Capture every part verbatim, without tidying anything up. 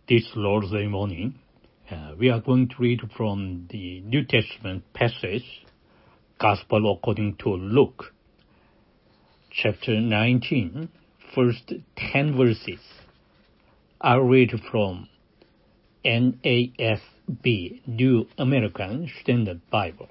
This Lord's Day morning, uh, we are going to read from the New Testament passage, Gospel according to Luke, chapter nineteen, first ten verses. I'll read from N A S B, New American Standard Bible.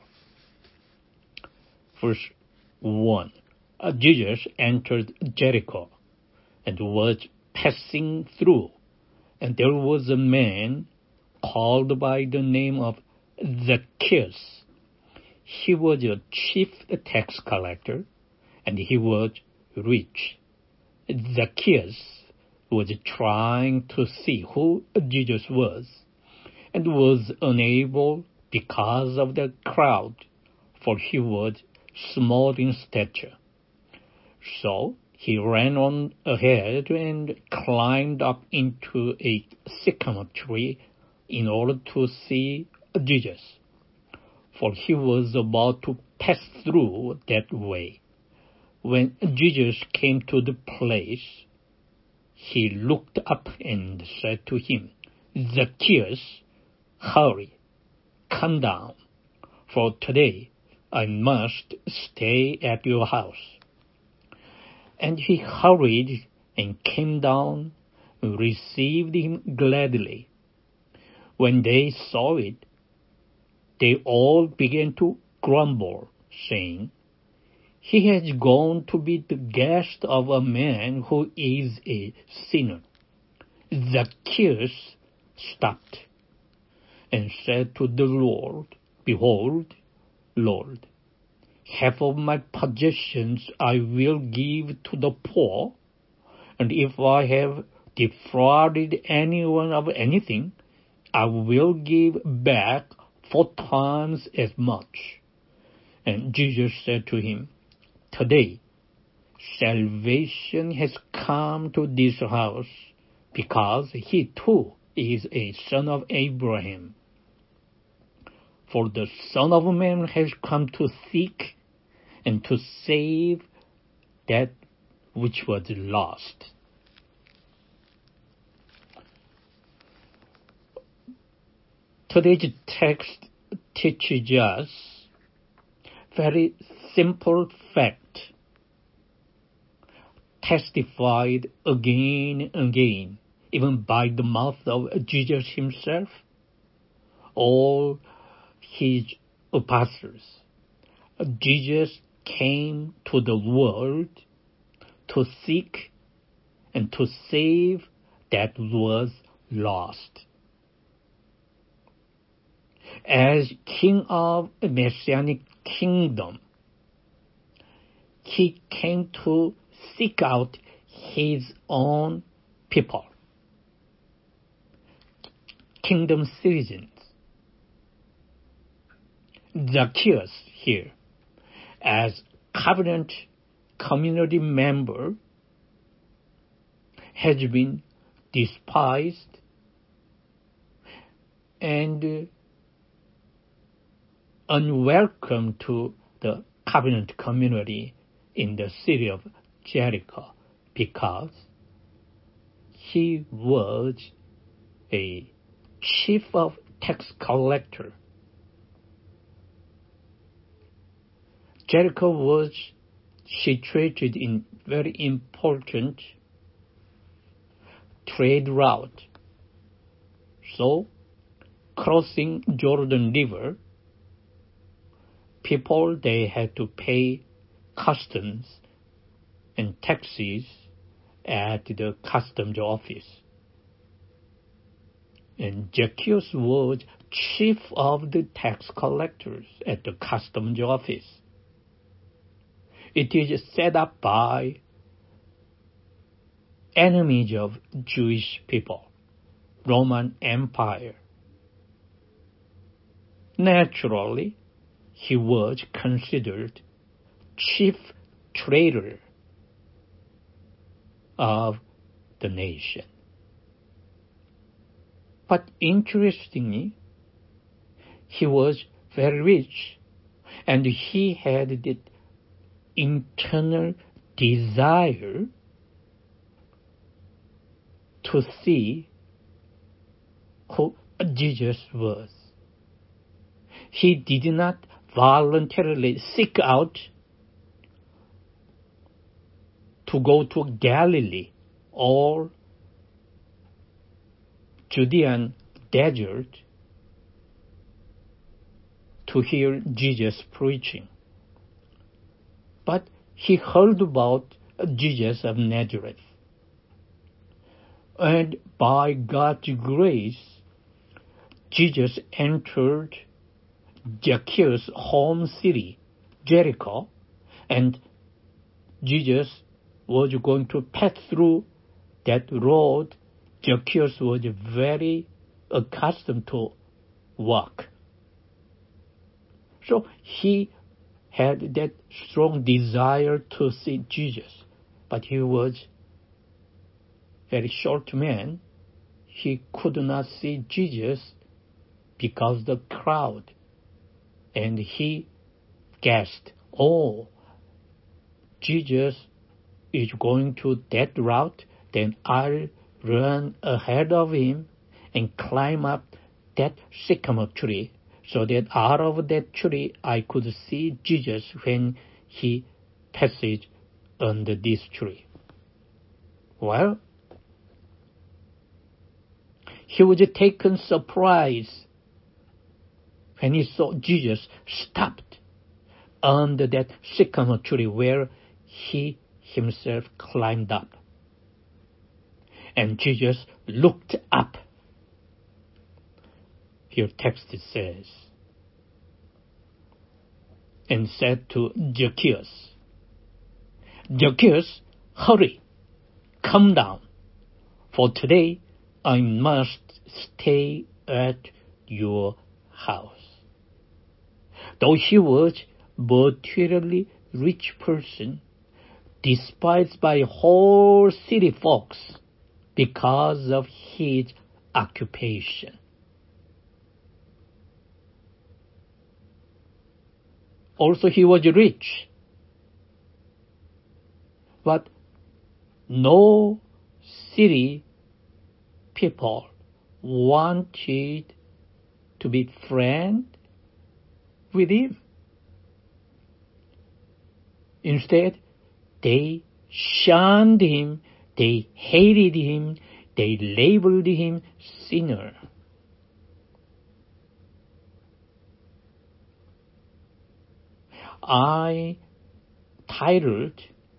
Verse one. Uh, Jesus entered Jericho and was passing through. And there was a man called by the name of Zacchaeus. He was a chief tax collector, and he was rich. Zacchaeus was trying to see who Jesus was, and was unable because of the crowd, for he was small in stature. So he ran on ahead and climbed up into a sycamore tree in order to see Jesus, for he was about to pass through that way. When Jesus came to the place, he looked up and said to him, "Zacchaeus, hurry, come down, for today I must stay at your house." And he hurried and came down and received him gladly. When they saw it, they all began to grumble, saying, "He has gone to be the guest of a man who is a sinner." Zacchaeus stopped and said to the Lord, "Behold, Lord, half of my possessions I will give to the poor, and if I have defrauded anyone of anything, I will give back four times as much." And Jesus said to him, "Today salvation has come to this house, because he too is a son of Abraham. For the Son of Man has come to seek and to save that which was lost." Today's text teaches us very simple fact, testified again and again, even by the mouth of Jesus himself, all his apostles. Jesus came to the world to seek and to save that was lost. As King of the Messianic kingdom, he came to seek out his own people, kingdom citizens. Zacchaeus here, as covenant community member, has been despised and unwelcome to the covenant community in the city of Jericho, because he was a chief of tax collector. Jericho was situated in very important trade route. So, crossing Jordan River, people, they had to pay customs and taxes at the customs office. And Zacchaeus was chief of the tax collectors at the customs office. It is set up by enemies of Jewish people, Roman Empire. Naturally, he was considered chief trader of the nation. But interestingly, he was very rich, and he had the internal desire to see who Jesus was. He did not voluntarily seek out to go to Galilee or Judean desert to hear Jesus preaching. But he heard about Jesus of Nazareth. And by God's grace, Jesus entered Zacchaeus' home city, Jericho, and Jesus was going to pass through that road Zacchaeus was very accustomed to walk. So he had that strong desire to see Jesus, but he was a very short man. He could not see Jesus because of the crowd. And he guessed, oh, Jesus is going to that route, then I'll run ahead of him and climb up that sycamore tree so that out of that tree I could see Jesus when he passes under this tree. Well, he was taken surprise when he saw Jesus stopped under that sycamore tree where he himself climbed up. And Jesus looked up. Here text says, and said to Zacchaeus, Zacchaeus, hurry, come down, for today I must stay at your house. Though he was a materially rich person, despised by whole city folks because of his occupation. Also, he was rich, but no city people wanted to be friends with him. Instead, they shunned him, they hated him, they labeled him sinner. I titled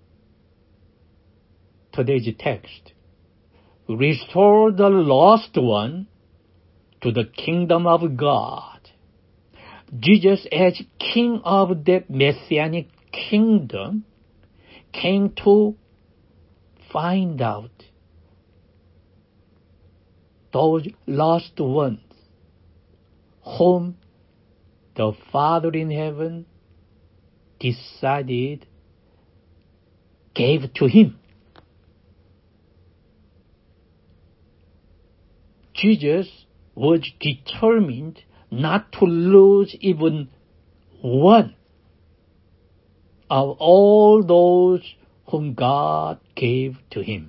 today's text, Restore the Lost One to the Kingdom of God. Jesus, as King of that Messianic kingdom, came to find out those lost ones whom the Father in heaven decided gave to him. Jesus was determined not to lose even one of all those whom God gave to him.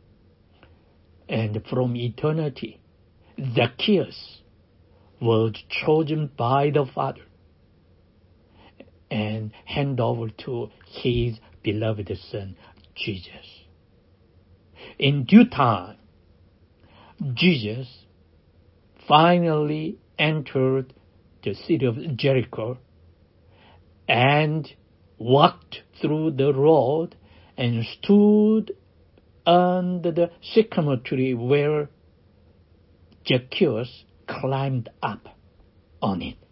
And from eternity, Zacchaeus was chosen by the Father and handed over to his beloved Son, Jesus. In due time, Jesus finally entered the city of Jericho and walked through the road and stood under the sycamore tree where Zacchaeus climbed up on it.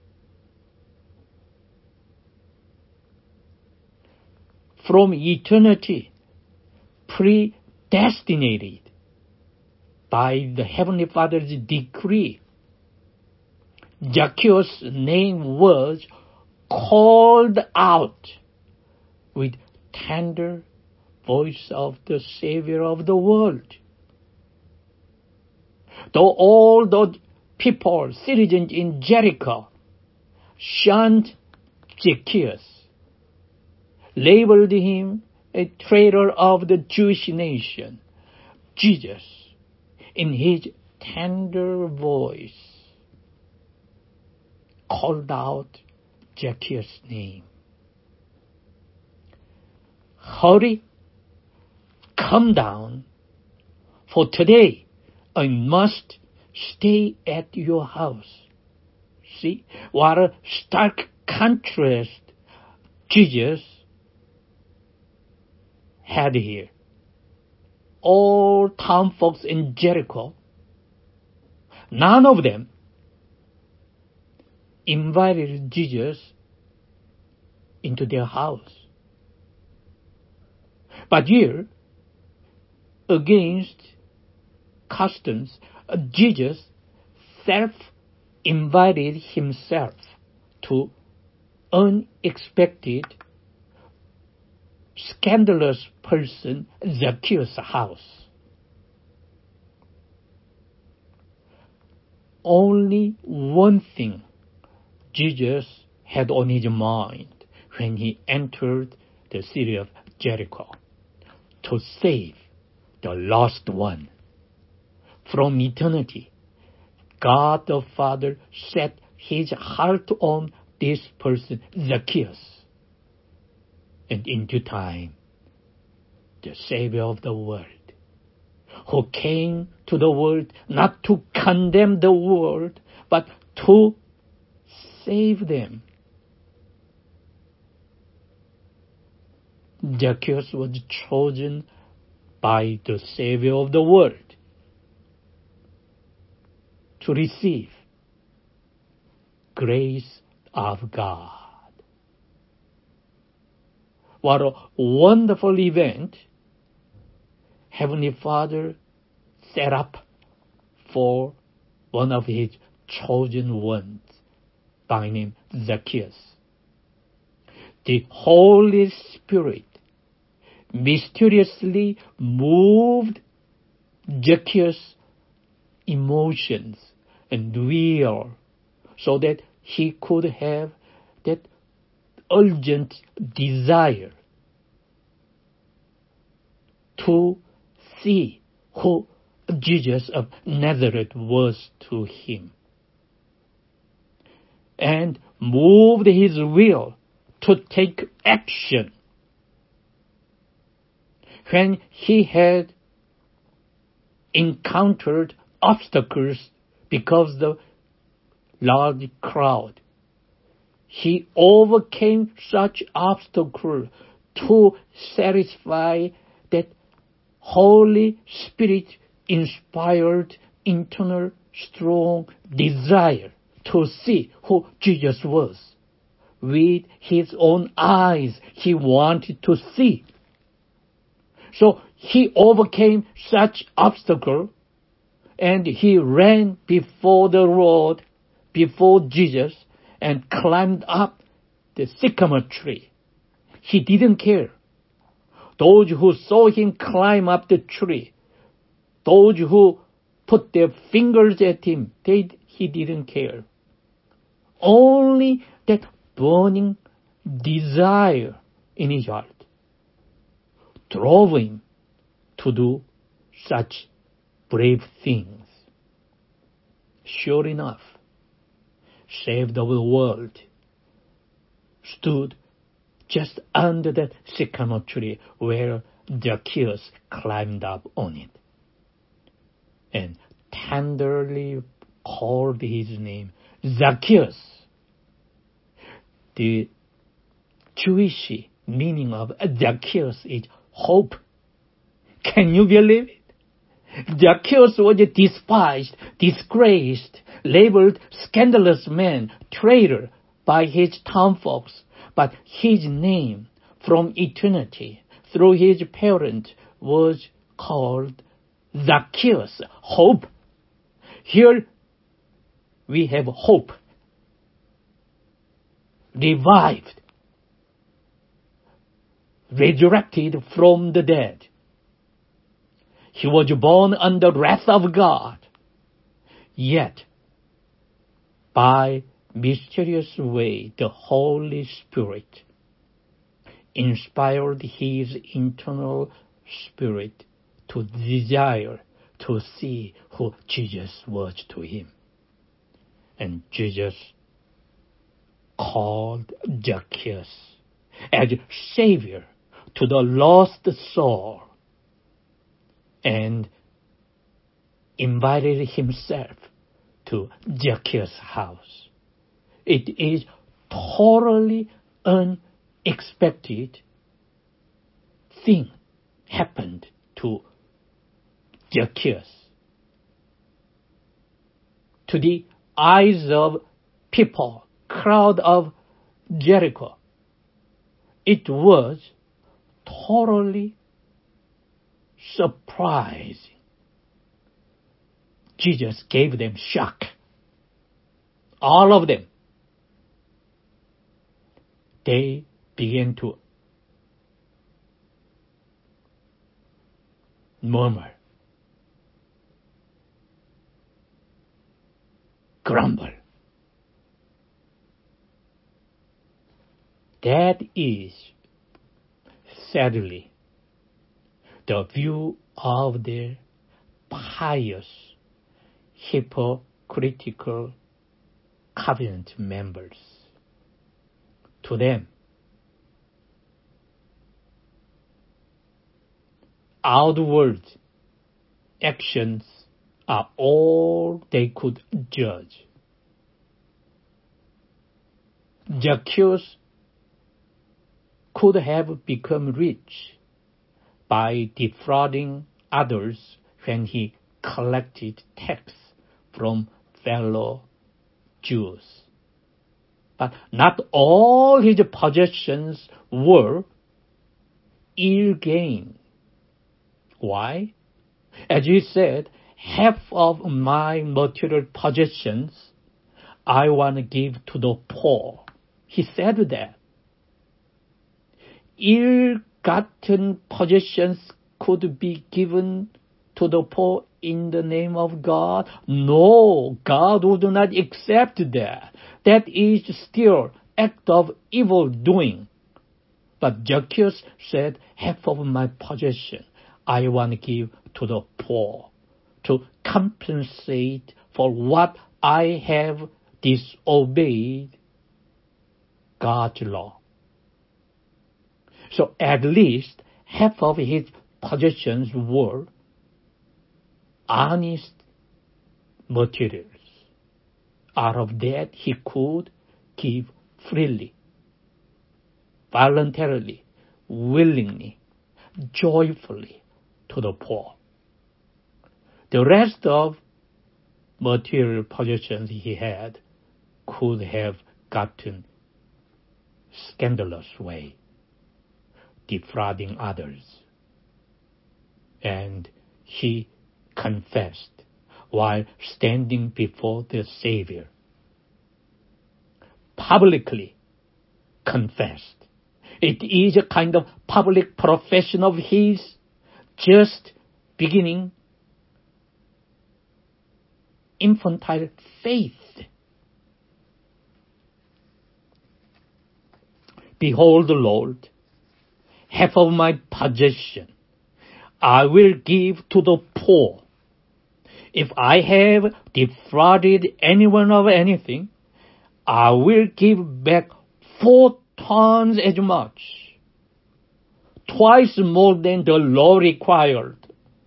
From eternity, predestinated by the Heavenly Father's decree, Zacchaeus' name was called out with tender voice of the Savior of the world. Though all those people, citizens in Jericho, shunned Zacchaeus, labeled him a traitor of the Jewish nation, Jesus, in his tender voice called out Zacchaeus' name. Hurry, come down, for today I must stay at your house. See, what a stark contrast Jesus had here. All town folks in Jericho, none of them invited Jesus into their house. But here, against customs, Jesus self-invited himself to unexpected, scandalous person Zacchaeus' house. Only one thing Jesus had on his mind when he entered the city of Jericho: to save the lost one. From eternity, God the Father set his heart on this person, Zacchaeus. And in due time, the Savior of the world, who came to the world not to condemn the world, but to save them. Zacchaeus was chosen by the Savior of the world to receive grace of God. What a wonderful event Heavenly Father set up for one of his chosen ones by name Zacchaeus. The Holy Spirit mysteriously moved Zacchaeus' emotions and will so that he could have that urgent desire to see who Jesus of Nazareth was to him, and moved his will to take action when he had encountered obstacles because the large crowd. He overcame such obstacles to satisfy that Holy Spirit inspired internal strong desire to see who Jesus was. With his own eyes, he wanted to see. So he overcame such obstacle, and he ran before the Lord, before Jesus, and climbed up the sycamore tree. He didn't care. Those who saw him climb up the tree, those who put their fingers at him, they, he didn't care. Only that burning desire in his heart drove him to do such brave things. Sure enough, Saved of the world stood just under that sycamore tree where Zacchaeus climbed up on it, and tenderly called his name, Zacchaeus. The Jewish meaning of Zacchaeus is hope. Can you believe it? Zacchaeus was a despised, disgraced, labeled scandalous man, traitor by his townfolks, but his name from eternity through his parents was called Zacchaeus, hope. Here we have hope, revived, resurrected from the dead. He was born under wrath of God, yet by mysterious way the Holy Spirit inspired his internal spirit to desire to see who Jesus was to him. And Jesus called Zacchaeus as Savior to the lost soul and invited himself to Zacchaeus' house. It is totally unexpected thing happened to Zacchaeus. To the eyes of people, crowd of Jericho, it was totally surprising. Jesus gave them shock. All of them. They began to murmur, grumble. That is, sadly, the view of their pious, hypocritical covenant members. To them, outward actions are all they could judge. Zacchaeus could have become rich by defrauding others when he collected tax from fellow Jews. But not all his possessions were ill gain. Why? As he said, half of my material possessions I want to give to the poor. He said that. Ill-gotten possessions could be given to the poor in the name of God? No, God would not accept that. That is still act of evil doing. But Zacchaeus said, half of my possession I want to give to the poor to compensate for what I have disobeyed God's law. So at least half of his possessions were honest materials. Out of that he could give freely, voluntarily, willingly, joyfully to the poor. The rest of material possessions he had could have gotten scandalous way, defrauding others. And he confessed while standing before the Savior. Publicly confessed. It is a kind of public profession of his, just beginning infantile faith. Behold, Lord, half of my possession I will give to the poor. If I have defrauded anyone of anything, I will give back four times as much, twice more than the law required.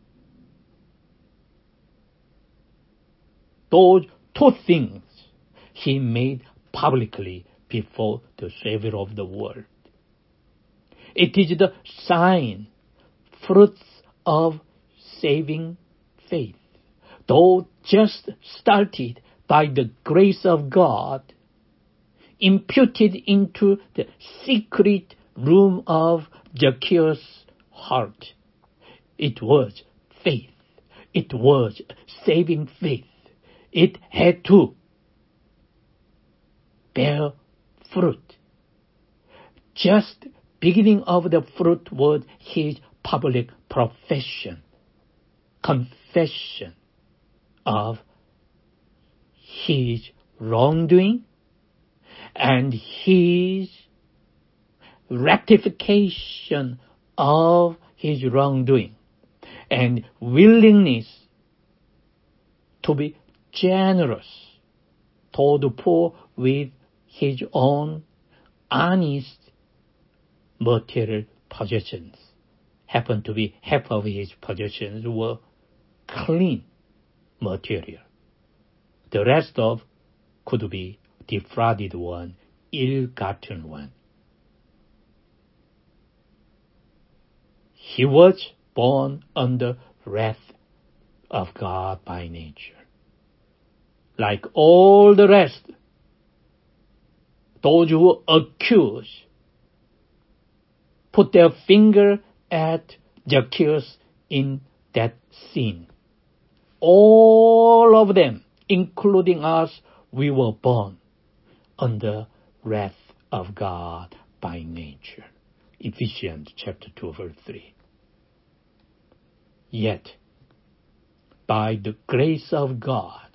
Those two things he made publicly before the Savior of the world. It is the sign, fruits of saving faith. Though just started by the grace of God, imputed into the secret room of Zacchaeus' heart. It was faith. It was saving faith. It had to bear fruit. Just beginning of the fruit was his public profession, confession of his wrongdoing and his rectification of his wrongdoing and willingness to be generous toward the poor with his own honest material possessions. Happened to be half of his possessions were clean material. The rest of could be defrauded one, ill-gotten one. He was born under wrath of God by nature. Like all the rest, those who accuse put their finger at Zacchaeus in that sin. All of them, including us, we were born under wrath of God by nature. Ephesians chapter two, verse three. Yet, by the grace of God,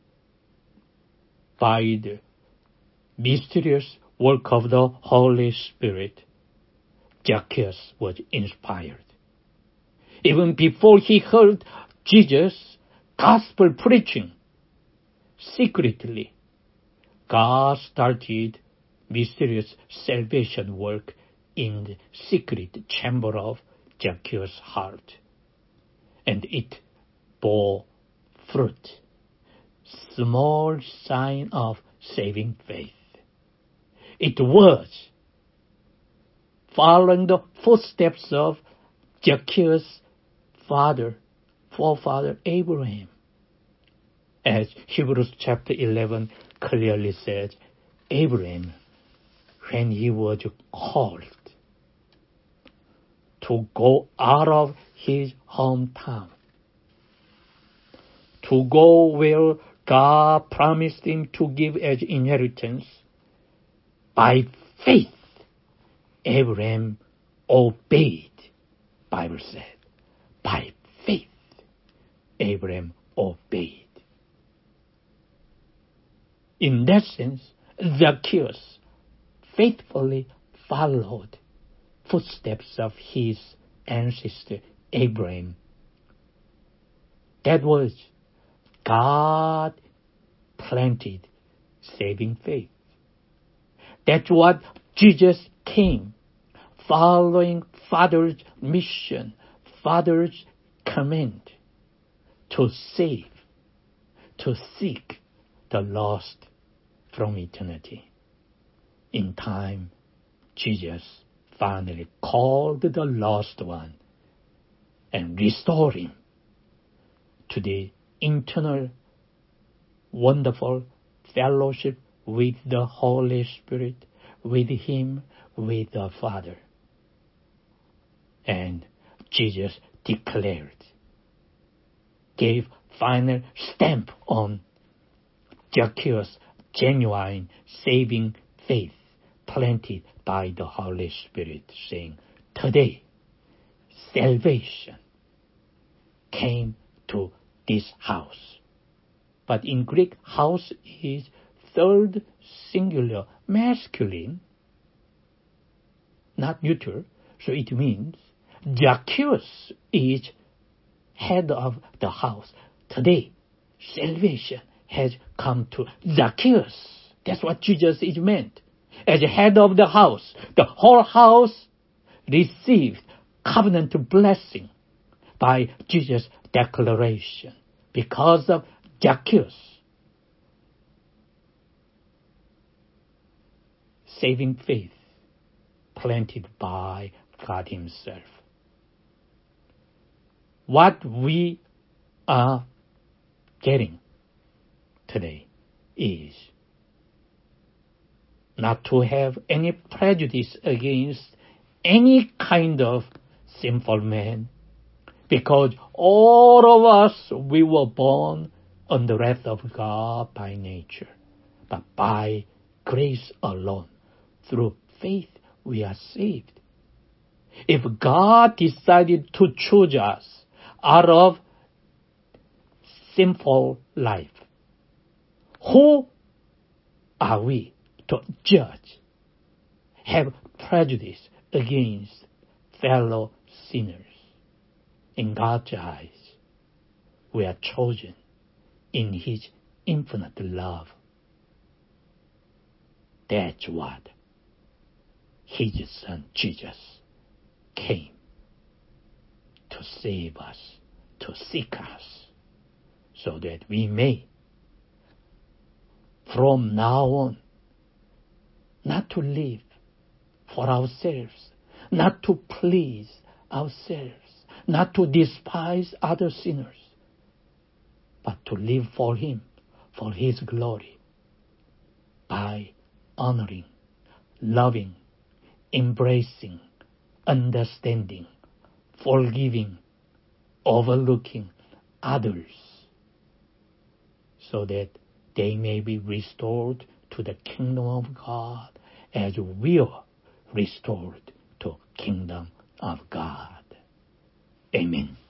by the mysterious work of the Holy Spirit, Zacchaeus was inspired. Even before he heard Jesus' gospel preaching, secretly, God started mysterious salvation work in the secret chamber of Zacchaeus' heart. And it bore fruit, small sign of saving faith. It was following the footsteps of Zacchaeus' father, forefather Abraham. As Hebrews chapter eleven clearly says, Abraham, when he was called to go out of his hometown, to go where God promised him to give as inheritance, by faith, Abraham obeyed, Bible said. By faith, Abraham obeyed. In that sense, Zacchaeus faithfully followed footsteps of his ancestor Abraham. That was God planted saving faith. That's what Jesus came, following Father's mission, Father's command to save, to seek the lost from eternity. In time, Jesus finally called the lost one and restored him to the eternal, wonderful fellowship with the Holy Spirit, with him, with the Father. And Jesus declared, gave final stamp on Zacchaeus' genuine saving faith planted by the Holy Spirit, saying, today salvation came to this house. But in Greek, house is third singular masculine, not neuter, so it means Zacchaeus is head of the house. Today, salvation has come to Zacchaeus. That's what Jesus is meant. As head of the house, the whole house received covenant blessing by Jesus' declaration because of Zacchaeus. Saving faith planted by God himself. What we are getting today is not to have any prejudice against any kind of sinful man, because all of us, we were born on the wrath of God by nature, but by grace alone, through faith, we are saved. If God decided to choose us out of sinful life, who are we to judge, have prejudice against fellow sinners? In God's eyes, we are chosen in his infinite love. That's what his son Jesus came to save us, to seek us, so that we may, from now on, not to live for ourselves, not to please ourselves, not to despise other sinners, but to live for Him, for His glory, by honoring, loving, embracing, understanding, forgiving, overlooking others, so that they may be restored to the kingdom of God as we are restored to kingdom of God. Amen.